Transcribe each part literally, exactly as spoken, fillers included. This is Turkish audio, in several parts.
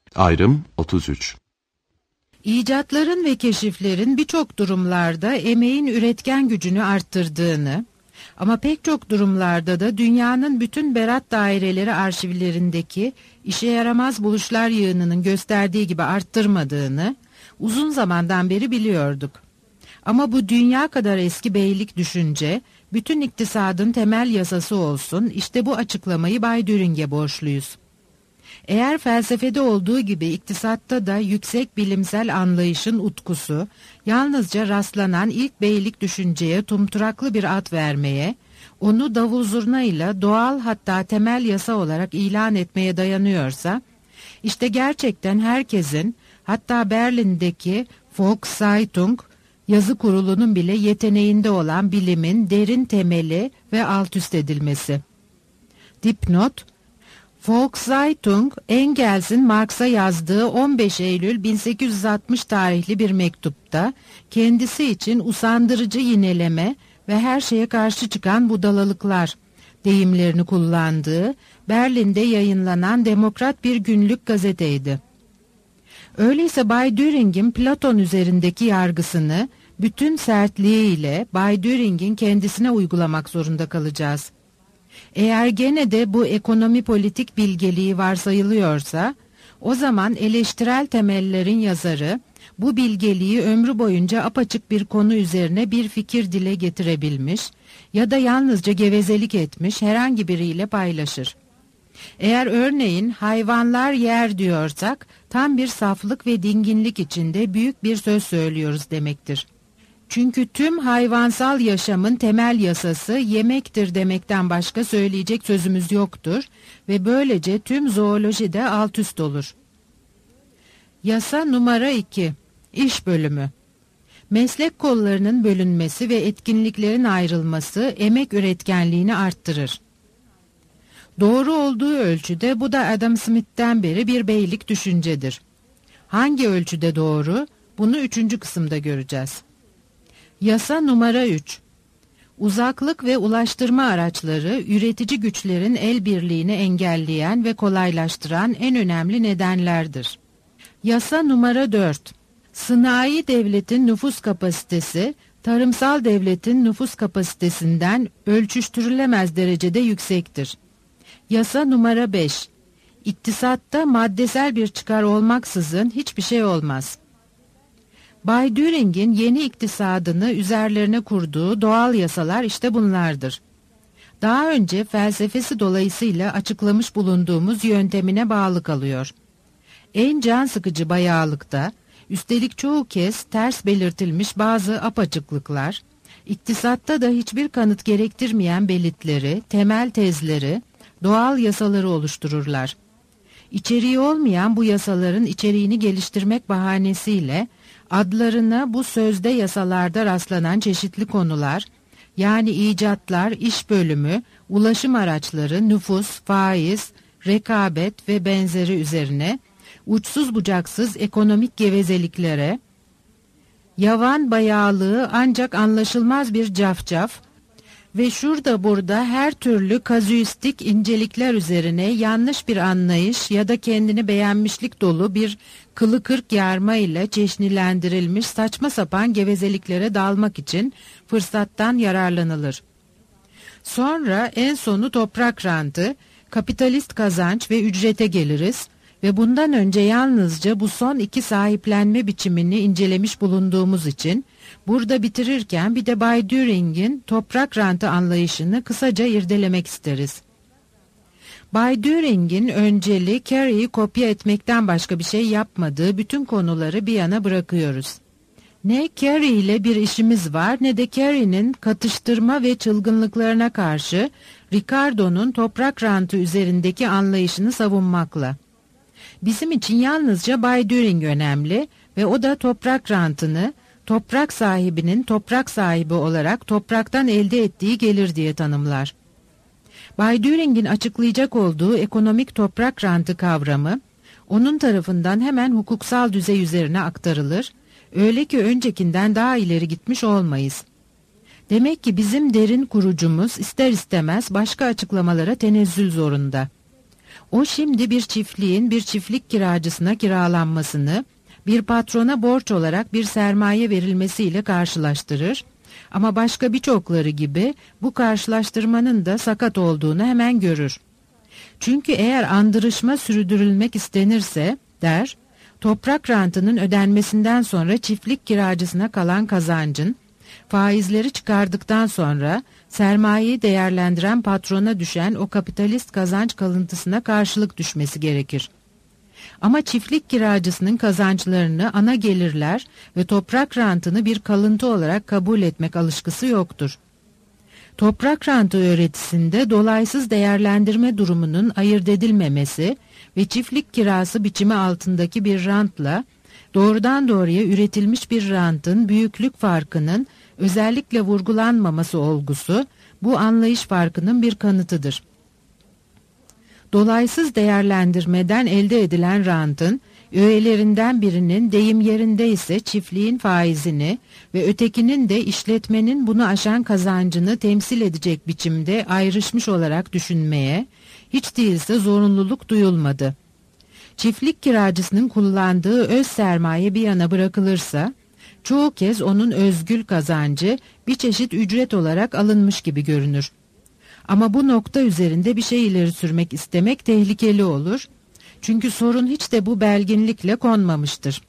Ayrım otuz üç. İcatların ve keşiflerin birçok durumlarda emeğin üretken gücünü arttırdığını, ama pek çok durumlarda da dünyanın bütün berat daireleri arşivlerindeki işe yaramaz buluşlar yığınının gösterdiği gibi arttırmadığını uzun zamandan beri biliyorduk. Ama bu dünya kadar eski beylik düşünce, bütün iktisadın temel yasası olsun, işte bu açıklamayı Bay Düring'e borçluyuz. Eğer felsefede olduğu gibi iktisatta da yüksek bilimsel anlayışın utkusu, yalnızca rastlanan ilk beylik düşünceye tumturaklı bir ad vermeye, onu davul zurnayla doğal hatta temel yasa olarak ilan etmeye dayanıyorsa, işte gerçekten herkesin, hatta Berlin'deki Volkszeitung yazı kurulunun bile yeteneğinde olan bilimin derin temeli ve altüst edilmesi. Dipnot: Volkszeitung, Engels'in Marx'a yazdığı on beş Eylül bin sekiz yüz altmış tarihli bir mektupta kendisi için usandırıcı yineleme ve her şeye karşı çıkan budalalıklar deyimlerini kullandığı Berlin'de yayınlanan demokrat bir günlük gazeteydi. Öyleyse Bay Düring'in Platon üzerindeki yargısını bütün sertliğiyle Bay Düring'in kendisine uygulamak zorunda kalacağız. Eğer gene de bu ekonomi politik bilgeliği varsayılıyorsa, o zaman eleştirel temellerin yazarı bu bilgeliği ömrü boyunca apaçık bir konu üzerine bir fikir dile getirebilmiş ya da yalnızca gevezelik etmiş herhangi biriyle paylaşır. Eğer örneğin hayvanlar yer diyorsak, tam bir saflık ve dinginlik içinde büyük bir söz söylüyoruz demektir. Çünkü tüm hayvansal yaşamın temel yasası yemektir demekten başka söyleyecek sözümüz yoktur ve böylece tüm zooloji de alt üst olur. Yasa numara iki. İş bölümü. Meslek kollarının bölünmesi ve etkinliklerin ayrılması emek üretkenliğini arttırır. Doğru olduğu ölçüde bu da Adam Smith'ten beri bir beylik düşüncedir. Hangi ölçüde doğru? Bunu üçüncü kısımda göreceğiz. Yasa numara üç. Uzaklık ve ulaştırma araçları üretici güçlerin el birliğini engelleyen ve kolaylaştıran en önemli nedenlerdir. Yasa numara dört. Sınai devletin nüfus kapasitesi, tarımsal devletin nüfus kapasitesinden ölçüştürülemez derecede yüksektir. Yasa numara beş. İktisatta maddesel bir çıkar olmaksızın hiçbir şey olmaz. Bay Düring'in yeni iktisadını üzerlerine kurduğu doğal yasalar işte bunlardır. Daha önce felsefesi dolayısıyla açıklamış bulunduğumuz yöntemine bağlı kalıyor. En can sıkıcı bayağılıkta, üstelik çoğu kez ters belirtilmiş bazı apaçıklıklar, iktisatta da hiçbir kanıt gerektirmeyen belirtileri, temel tezleri, doğal yasaları oluştururlar. İçeriği olmayan bu yasaların içeriğini geliştirmek bahanesiyle adlarına bu sözde yasalarda rastlanan çeşitli konular, yani icatlar, iş bölümü, ulaşım araçları, nüfus, faiz, rekabet ve benzeri üzerine uçsuz bucaksız ekonomik gevezeliklere, yavan bayağılığı ancak anlaşılmaz bir cafcaf ve şurada burada her türlü kazüistik incelikler üzerine yanlış bir anlayış ya da kendini beğenmişlik dolu bir kılı kırk yarma ile çeşnilendirilmiş saçma sapan gevezeliklere dalmak için fırsattan yararlanılır. Sonra en sonu toprak rantı, kapitalist kazanç ve ücrete geliriz ve bundan önce yalnızca bu son iki sahiplenme biçimini incelemiş bulunduğumuz için burada bitirirken bir de Bay Düring'in toprak rantı anlayışını kısaca irdelemek isteriz. Bay Düring'in önceli Carey'i kopya etmekten başka bir şey yapmadığı bütün konuları bir yana bırakıyoruz. Ne Carey ile bir işimiz var ne de Carey'nin katıştırma ve çılgınlıklarına karşı Ricardo'nun toprak rantı üzerindeki anlayışını savunmakla. Bizim için yalnızca Bay Düring önemli ve o da toprak rantını toprak sahibinin toprak sahibi olarak topraktan elde ettiği gelir diye tanımlar. Bay Düring'in açıklayacak olduğu ekonomik toprak rantı kavramı, onun tarafından hemen hukuksal düzey üzerine aktarılır, öyle ki öncekinden daha ileri gitmiş olmayız. Demek ki bizim derin kurucumuz ister istemez başka açıklamalara tenezzül zorunda. O şimdi bir çiftliğin bir çiftlik kiracısına kiralanmasını bir patrona borç olarak bir sermaye verilmesiyle karşılaştırır. Ama başka birçokları gibi bu karşılaştırmanın da sakat olduğunu hemen görür. Çünkü eğer andırışma sürdürülmek istenirse, der, toprak rantının ödenmesinden sonra çiftlik kiracısına kalan kazancın, faizleri çıkardıktan sonra sermayeyi değerlendiren patrona düşen o kapitalist kazanç kalıntısına karşılık düşmesi gerekir. Ama çiftlik kiracısının kazançlarını ana gelirler ve toprak rantını bir kalıntı olarak kabul etmek alışkısı yoktur. Toprak rantı öğretisinde dolaysız değerlendirme durumunun ayırt edilmemesi ve çiftlik kirası biçimi altındaki bir rantla doğrudan doğruya üretilmiş bir rantın büyüklük farkının özellikle vurgulanmaması olgusu bu anlayış farkının bir kanıtıdır. Dolaysız değerlendirmeden elde edilen rantın öğelerinden birinin deyim yerinde ise çiftliğin faizini ve ötekinin de işletmenin bunu aşan kazancını temsil edecek biçimde ayrışmış olarak düşünmeye hiç değilse zorunluluk duyulmadı. Çiftlik kiracısının kullandığı öz sermaye bir yana bırakılırsa, çoğu kez onun özgül kazancı bir çeşit ücret olarak alınmış gibi görünür. Ama bu nokta üzerinde bir şey ileri sürmek istemek tehlikeli olur. Çünkü sorun hiç de bu belginlikle konmamıştır.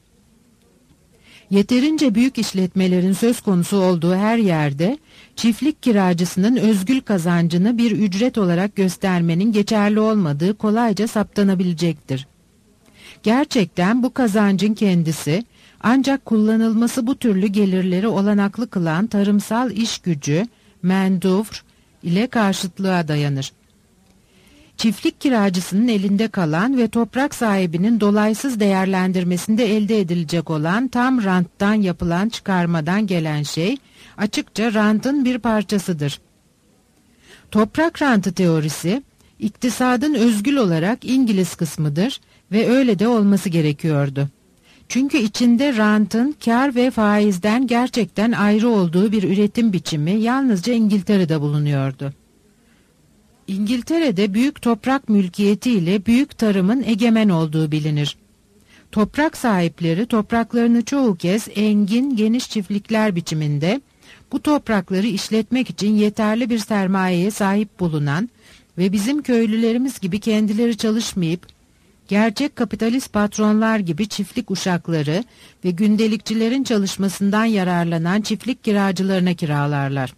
Yeterince büyük işletmelerin söz konusu olduğu her yerde çiftlik kiracısının özgül kazancını bir ücret olarak göstermenin geçerli olmadığı kolayca saptanabilecektir. Gerçekten bu kazancın kendisi ancak kullanılması bu türlü gelirleri olanaklı kılan tarımsal iş gücü, menduvr ile karşıtlığa dayanır. Çiftlik kiracısının elinde kalan ve toprak sahibinin dolaysız değerlendirmesinde elde edilecek olan tam ranttan yapılan çıkarmadan gelen şey açıkça rantın bir parçasıdır. Toprak rantı teorisi, iktisadın özgül olarak İngiliz kısmıdır ve öyle de olması gerekiyordu. Çünkü içinde rantın kar ve faizden gerçekten ayrı olduğu bir üretim biçimi yalnızca İngiltere'de bulunuyordu. İngiltere'de büyük toprak mülkiyetiyle büyük tarımın egemen olduğu bilinir. Toprak sahipleri topraklarını çoğu kez engin, geniş çiftlikler biçiminde, bu toprakları işletmek için yeterli bir sermayeye sahip bulunan ve bizim köylülerimiz gibi kendileri çalışmayıp, gerçek kapitalist patronlar gibi çiftlik uşakları ve gündelikçilerin çalışmasından yararlanan çiftlik kiracılarına kiralarlar.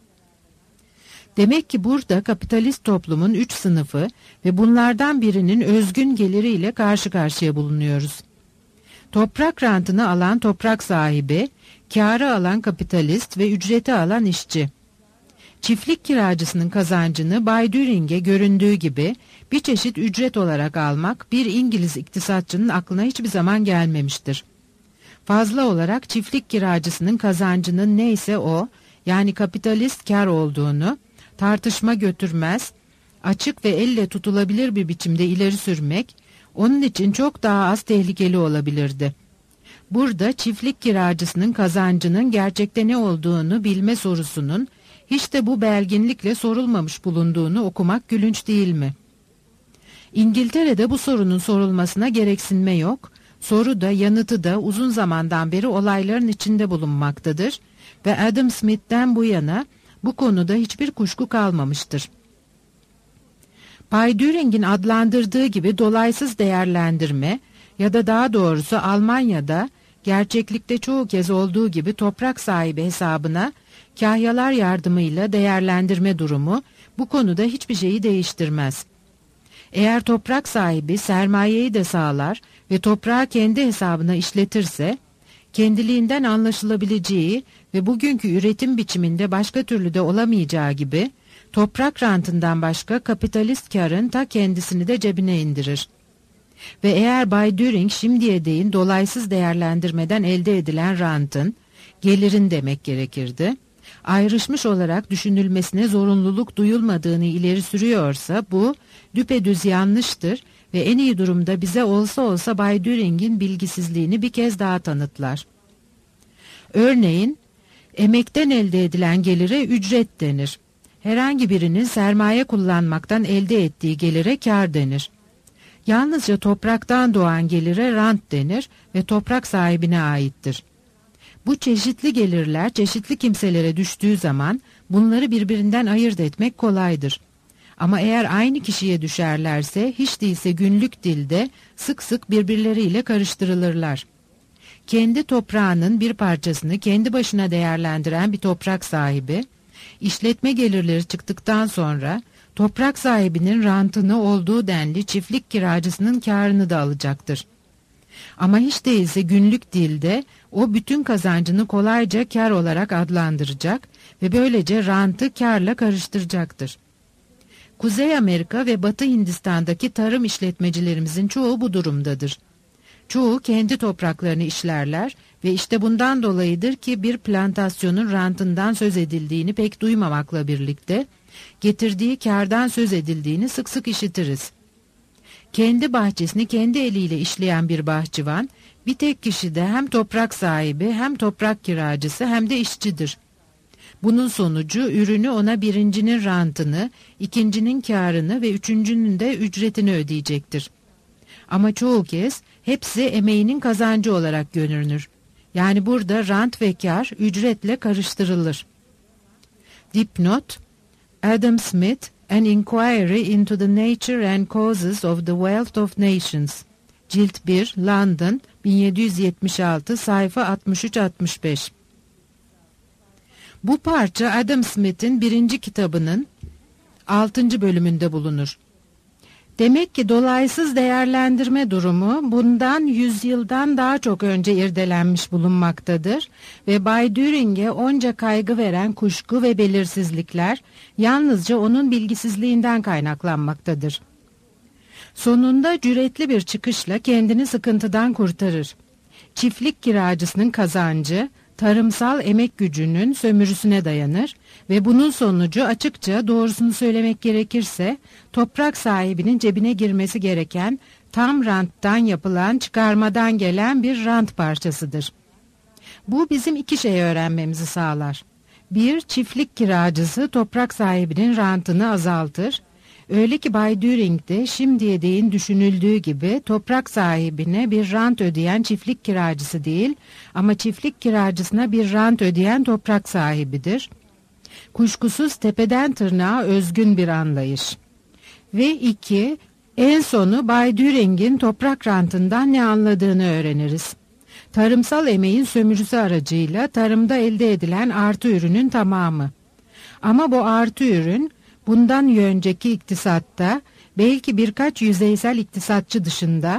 Demek ki burada kapitalist toplumun üç sınıfı ve bunlardan birinin özgün geliriyle karşı karşıya bulunuyoruz. Toprak rantını alan toprak sahibi, kârı alan kapitalist ve ücreti alan işçi. Çiftlik kiracısının kazancını Bay Düring'e göründüğü gibi bir çeşit ücret olarak almak bir İngiliz iktisatçının aklına hiçbir zaman gelmemiştir. Fazla olarak çiftlik kiracısının kazancının neyse o, yani kapitalist kar olduğunu tartışma götürmez, açık ve elle tutulabilir bir biçimde ileri sürmek, onun için çok daha az tehlikeli olabilirdi. Burada çiftlik kiracısının kazancının gerçekte ne olduğunu bilme sorusunun hiç de bu belginlikle sorulmamış bulunduğunu okumak gülünç değil mi? İngiltere'de bu sorunun sorulmasına gereksinme yok, soru da yanıtı da uzun zamandan beri olayların içinde bulunmaktadır ve Adam Smith'ten bu yana bu konuda hiçbir kuşku kalmamıştır. Bay Düring'in adlandırdığı gibi dolaysız değerlendirme ya da daha doğrusu Almanya'da gerçeklikte çoğu kez olduğu gibi toprak sahibi hesabına kahyalar yardımıyla değerlendirme durumu bu konuda hiçbir şeyi değiştirmez. Eğer toprak sahibi sermayeyi de sağlar ve toprağı kendi hesabına işletirse, kendiliğinden anlaşılabileceği ve bugünkü üretim biçiminde başka türlü de olamayacağı gibi, toprak rantından başka kapitalist karın ta kendisini de cebine indirir. Ve eğer Bay Düring şimdiye değin dolaysız değerlendirmeden elde edilen rantın, gelirin demek gerekirdi, ayrışmış olarak düşünülmesine zorunluluk duyulmadığını ileri sürüyorsa bu düpedüz yanlıştır ve en iyi durumda bize olsa olsa Bay Düring'in bilgisizliğini bir kez daha tanıtlar. Örneğin, emekten elde edilen gelire ücret denir. Herhangi birinin sermaye kullanmaktan elde ettiği gelire kar denir. Yalnızca topraktan doğan gelire rant denir ve toprak sahibine aittir. Bu çeşitli gelirler çeşitli kimselere düştüğü zaman bunları birbirinden ayırt etmek kolaydır. Ama eğer aynı kişiye düşerlerse hiç değilse günlük dilde sık sık birbirleriyle karıştırılırlar. Kendi toprağının bir parçasını kendi başına değerlendiren bir toprak sahibi, işletme gelirleri çıktıktan sonra toprak sahibinin rantını olduğu denli çiftlik kiracısının kârını da alacaktır. Ama hiç değilse günlük dilde o bütün kazancını kolayca kâr olarak adlandıracak ve böylece rantı kârla karıştıracaktır. Kuzey Amerika ve Batı Hindistan'daki tarım işletmecilerimizin çoğu bu durumdadır. Çoğu kendi topraklarını işlerler ve işte bundan dolayıdır ki bir plantasyonun rantından söz edildiğini pek duymamakla birlikte getirdiği kârdan söz edildiğini sık sık işitiriz. Kendi bahçesini kendi eliyle işleyen bir bahçıvan, bir tek kişide hem toprak sahibi hem toprak kiracısı hem de işçidir. Bunun sonucu ürünü ona birincinin rantını, ikincinin kârını ve üçüncünün de ücretini ödeyecektir. Ama çoğu kez hepsi emeğinin kazancı olarak görünür. Yani burada rant ve kâr ücretle karıştırılır. Dipnot: Adam Smith, An Inquiry into the Nature and Causes of the Wealth of Nations. Cilt bir, London, bin yedi yüz yetmiş altı, sayfa altmış üç altmış beş. Bu parça Adam Smith'in birinci kitabının altıncı bölümünde bulunur. Demek ki dolaysız değerlendirme durumu bundan yüzyıldan daha çok önce irdelenmiş bulunmaktadır ve Bay Düring'e onca kaygı veren kuşku ve belirsizlikler yalnızca onun bilgisizliğinden kaynaklanmaktadır. Sonunda cüretli bir çıkışla kendini sıkıntıdan kurtarır. Çiftlik kiracısının kazancı, tarımsal emek gücünün sömürüsüne dayanır ve bunun sonucu açıkça doğrusunu söylemek gerekirse toprak sahibinin cebine girmesi gereken tam ranttan yapılan çıkarmadan gelen bir rant parçasıdır. Bu bizim iki şey öğrenmemizi sağlar. Bir, çiftlik kiracısı toprak sahibinin rantını azaltır. Öyle ki Bay Düring de şimdiye değin düşünüldüğü gibi toprak sahibine bir rant ödeyen çiftlik kiracısı değil ama çiftlik kiracısına bir rant ödeyen toprak sahibidir. Kuşkusuz tepeden tırnağa özgün bir anlayış. Ve iki, en sonu Bay Düring'in toprak rantından ne anladığını öğreniriz. Tarımsal emeğin sömürüsü aracıyla tarımda elde edilen artı ürünün tamamı. Ama bu artı ürün bundan önceki iktisatta belki birkaç yüzeysel iktisatçı dışında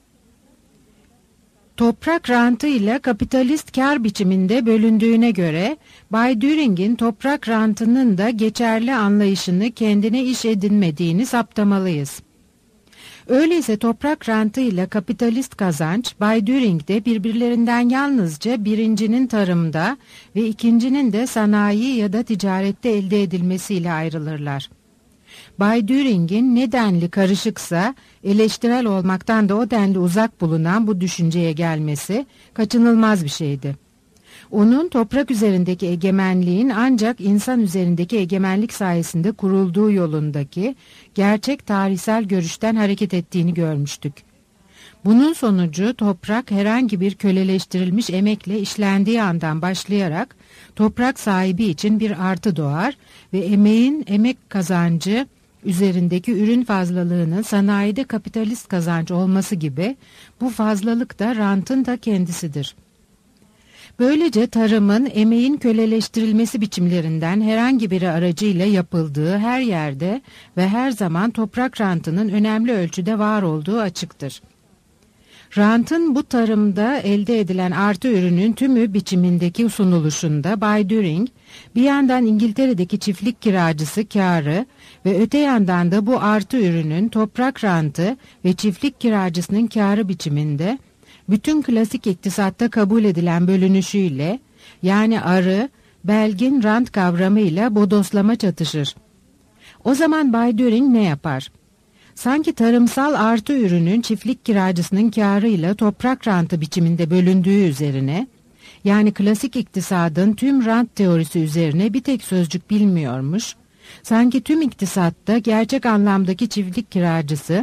toprak rantı ile kapitalist kar biçiminde bölündüğüne göre Bay Düring'in toprak rantının da geçerli anlayışını kendine iş edinmediğini saptamalıyız. Öyleyse toprak rantı ile kapitalist kazanç Bay Düring'de birbirlerinden yalnızca birincinin tarımda ve ikincinin de sanayi ya da ticarette elde edilmesiyle ayrılırlar. Bay Düring'in ne denli karışıksa eleştirel olmaktan da o denli uzak bulunan bu düşünceye gelmesi kaçınılmaz bir şeydi. Onun toprak üzerindeki egemenliğin ancak insan üzerindeki egemenlik sayesinde kurulduğu yolundaki gerçek tarihsel görüşten hareket ettiğini görmüştük. Bunun sonucu toprak herhangi bir köleleştirilmiş emekle işlendiği andan başlayarak toprak sahibi için bir artı doğar ve emeğin emek kazancı üzerindeki ürün fazlalığının sanayide kapitalist kazanç olması gibi bu fazlalık da rantın da kendisidir. Böylece tarımın emeğin köleleştirilmesi biçimlerinden herhangi biri aracıyla yapıldığı her yerde ve her zaman toprak rantının önemli ölçüde var olduğu açıktır. Rantın bu tarımda elde edilen artı ürünün tümü biçimindeki sunuluşunda Bay Düring, bir yandan İngiltere'deki çiftlik kiracısı kârı ve öte yandan da bu artı ürünün toprak rantı ve çiftlik kiracısının kârı biçiminde bütün klasik iktisatta kabul edilen bölünüşüyle, yani arı, belgin rant kavramıyla bodoslama çatışır. O zaman Bay Düring ne yapar? Sanki tarımsal artı ürünün çiftlik kiracısının kârıyla toprak rantı biçiminde bölündüğü üzerine, yani klasik iktisadın tüm rant teorisi üzerine bir tek sözcük bilmiyormuş, sanki tüm iktisatta gerçek anlamdaki çiftlik kiracısı,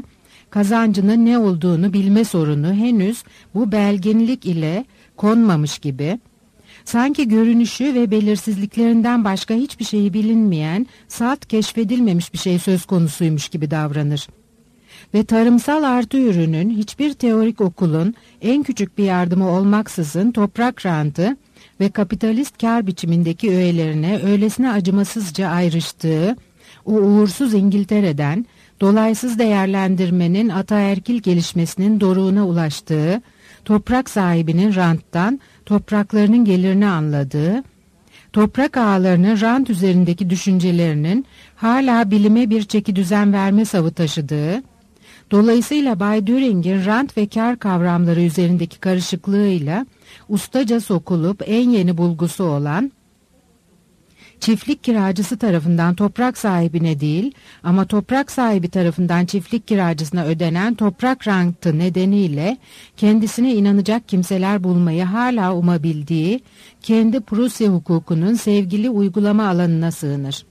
kazancının ne olduğunu bilme sorunu henüz bu belginlik ile konmamış gibi, sanki görünüşü ve belirsizliklerinden başka hiçbir şeyi bilinmeyen, salt keşfedilmemiş bir şey söz konusuymuş gibi davranır. Ve tarımsal artı ürünün hiçbir teorik okulun en küçük bir yardımı olmaksızın toprak rantı ve kapitalist kar biçimindeki öğelerine öylesine acımasızca ayrıştığı, o uğursuz İngiltere'den dolaysız değerlendirmenin ataerkil gelişmesinin doruğuna ulaştığı, toprak sahibinin ranttan topraklarının gelirini anladığı, toprak ağalarının rant üzerindeki düşüncelerinin hala bilime bir çekidüzen verme savı taşıdığı, dolayısıyla Bay Düring'in rant ve kar kavramları üzerindeki karışıklığıyla ustaca sokulup en yeni bulgusu olan, çiftlik kiracısı tarafından toprak sahibine değil ama toprak sahibi tarafından çiftlik kiracısına ödenen toprak rantı nedeniyle kendisine inanacak kimseler bulmayı hala umabildiği kendi Prusya hukukunun sevgili uygulama alanına sığınır.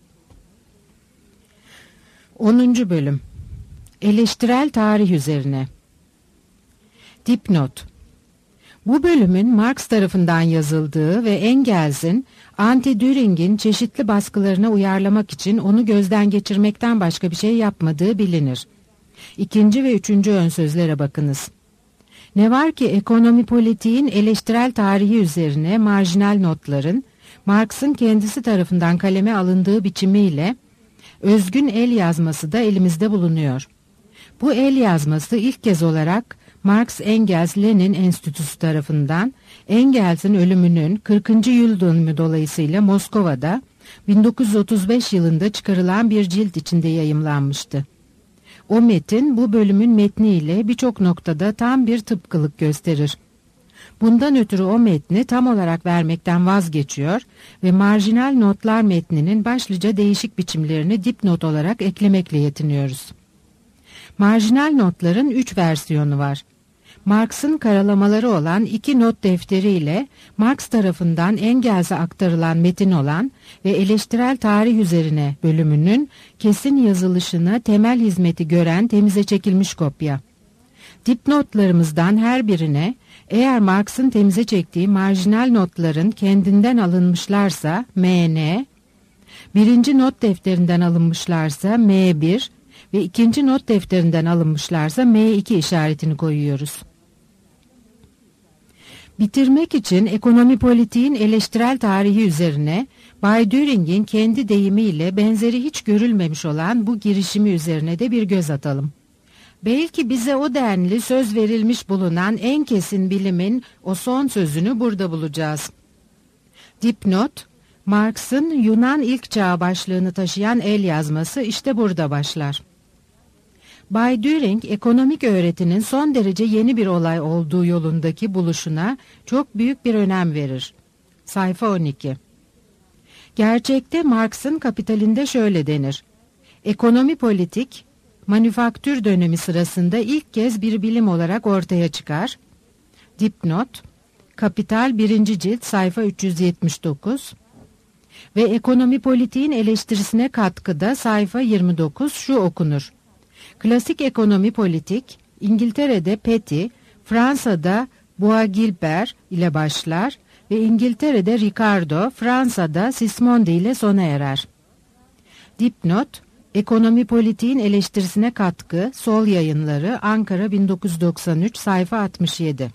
onuncu Bölüm Eleştirel tarih üzerine. Dipnot. Bu bölümün Marx tarafından yazıldığı ve Engels'in anti-Düring'in çeşitli baskılarına uyarlamak için onu gözden geçirmekten başka bir şey yapmadığı bilinir. İkinci ve üçüncü ön sözlere bakınız. Ne var ki ekonomi politiğin eleştirel tarihi üzerine marjinal notların, Marx'ın kendisi tarafından kaleme alındığı biçimiyle özgün el yazması da elimizde bulunuyor. Bu el yazması ilk kez olarak Marx-Engels-Lenin Enstitüsü tarafından Engels'in ölümünün kırkıncı yıl dönümü dolayısıyla Moskova'da bin dokuz yüz otuz beş yılında çıkarılan bir cilt içinde yayımlanmıştı. O metin bu bölümün metniyle birçok noktada tam bir tıpkılık gösterir. Bundan ötürü o metni tam olarak vermekten vazgeçiyor ve marjinal notlar metninin başlıca değişik biçimlerini dipnot olarak eklemekle yetiniyoruz. Marjinal notların üç versiyonu var. Marx'ın karalamaları olan iki not defteri ile Marx tarafından Engels'e aktarılan metin olan ve eleştirel tarih üzerine bölümünün kesin yazılışına temel hizmeti gören temize çekilmiş kopya. Dipnotlarımızdan her birine eğer Marx'ın temize çektiği marjinal notların kendinden alınmışlarsa M N, birinci not defterinden alınmışlarsa M bir ve ikinci not defterinden alınmışlarsa M iki işaretini koyuyoruz. Bitirmek için ekonomi politiğin eleştirel tarihi üzerine Bay Düring'in kendi deyimiyle benzeri hiç görülmemiş olan bu girişimi üzerine de bir göz atalım. Belki bize o denli söz verilmiş bulunan en kesin bilimin o son sözünü burada bulacağız. Dipnot, Marx'ın Yunan ilk çağ başlığını taşıyan el yazması işte burada başlar. Bay Düring, ekonomik öğretinin son derece yeni bir olay olduğu yolundaki buluşuna çok büyük bir önem verir. Sayfa on iki. Gerçekte Marx'ın Kapitalinde şöyle denir. Ekonomi politik, manüfaktür dönemi sırasında ilk kez bir bilim olarak ortaya çıkar. Dipnot, Kapital birinci cilt sayfa üç yüz yetmiş dokuz ve ekonomi politiğin eleştirisine katkıda sayfa yirmi dokuz şu okunur. Klasik ekonomi politik, İngiltere'de Petty, Fransa'da Bois-Guilbert ile başlar ve İngiltere'de Ricardo, Fransa'da Sismondi ile sona erer. Dipnot, ekonomi politiğin eleştirisine katkı, Sol Yayınları, Ankara bin dokuz yüz doksan üç, sayfa altmış yedi.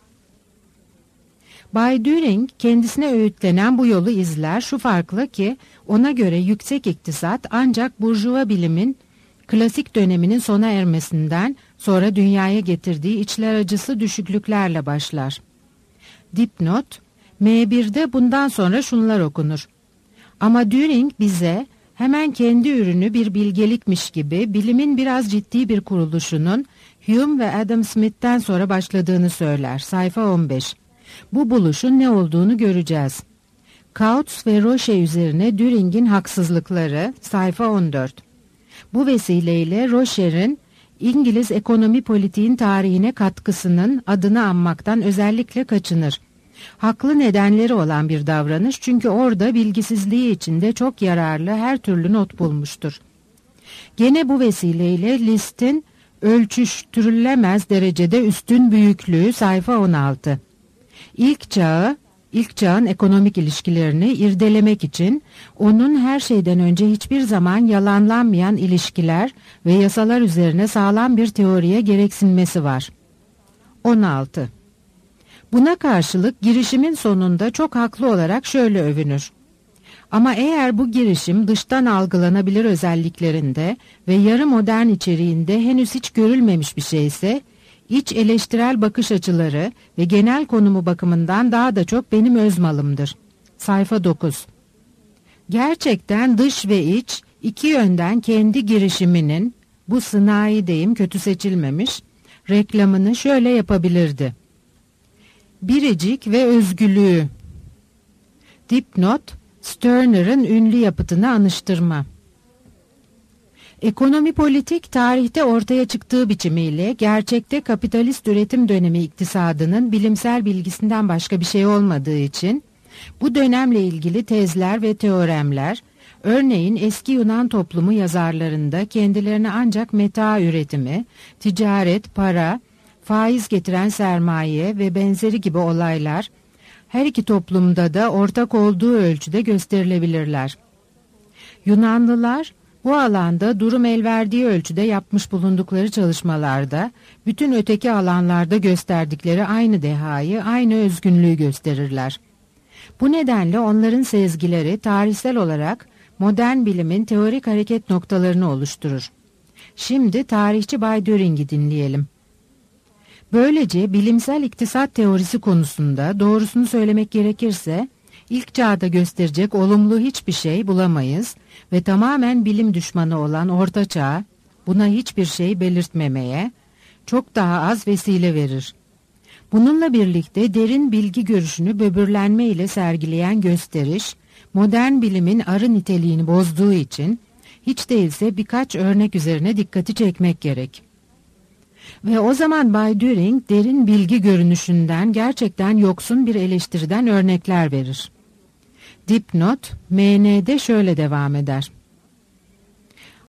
Bay Düring kendisine öğütlenen bu yolu izler, şu farkla ki ona göre yüksek iktisat ancak burjuva bilimin klasik döneminin sona ermesinden sonra dünyaya getirdiği içler acısı düşüklüklerle başlar. Dipnot, M bir'de bundan sonra şunlar okunur. Ama Düring bize hemen kendi ürünü bir bilgelikmiş gibi bilimin biraz ciddi bir kuruluşunun Hume ve Adam Smith'ten sonra başladığını söyler. Sayfa on beş. Bu buluşun ne olduğunu göreceğiz. Kautz ve Roche üzerine Düring'in haksızlıkları. Sayfa on dört. Bu vesileyle Rocher'in İngiliz ekonomi politiğin tarihine katkısının adını anmaktan özellikle kaçınır. Haklı nedenleri olan bir davranış çünkü orada bilgisizliği içinde çok yararlı her türlü not bulmuştur. Gene bu vesileyle List'in ölçüştürülemez derecede üstün büyüklüğü sayfa on altı. İlk çağı, ilk çağın ekonomik ilişkilerini irdelemek için onun her şeyden önce hiçbir zaman yalanlanmayan ilişkiler ve yasalar üzerine sağlam bir teoriye gereksinmesi var. on altı. Buna karşılık girişimin sonunda çok haklı olarak şöyle övünür. Ama eğer bu girişim dıştan algılanabilir özelliklerinde ve yarı modern içeriğinde henüz hiç görülmemiş bir şeyse, iç eleştirel bakış açıları ve genel konumu bakımından daha da çok benim öz malımdır. Sayfa dokuz. Gerçekten dış ve iç iki yönden kendi girişiminin, bu sınai deyim kötü seçilmemiş, reklamını şöyle yapabilirdi. Biricik ve özgürlüğü. Dipnot, Stirner'ın ünlü yapıtını anıştırma. Ekonomi politik tarihte ortaya çıktığı biçimiyle gerçekte kapitalist üretim dönemi iktisadının bilimsel bilgisinden başka bir şey olmadığı için bu dönemle ilgili tezler ve teoremler, örneğin eski Yunan toplumu yazarlarında kendilerine ancak meta üretimi, ticaret, para, faiz getiren sermaye ve benzeri gibi olaylar, her iki toplumda da ortak olduğu ölçüde gösterilebilirler. Yunanlılar, bu alanda durum el verdiği ölçüde yapmış bulundukları çalışmalarda, bütün öteki alanlarda gösterdikleri aynı dehayı, aynı özgünlüğü gösterirler. Bu nedenle onların sezgileri tarihsel olarak modern bilimin teorik hareket noktalarını oluşturur. Şimdi tarihçi Bay Düring'i dinleyelim. Böylece bilimsel iktisat teorisi konusunda doğrusunu söylemek gerekirse, ilk çağda gösterecek olumlu hiçbir şey bulamayız ve tamamen bilim düşmanı olan Orta Çağ, buna hiçbir şey belirtmemeye, çok daha az vesile verir. Bununla birlikte derin bilgi görüşünü böbürlenme ile sergileyen gösteriş, modern bilimin arı niteliğini bozduğu için, hiç değilse birkaç örnek üzerine dikkati çekmek gerek. Ve o zaman Bay Düring derin bilgi görünüşünden gerçekten yoksun bir eleştiriden örnekler verir. Dipnot, M N'de şöyle devam eder.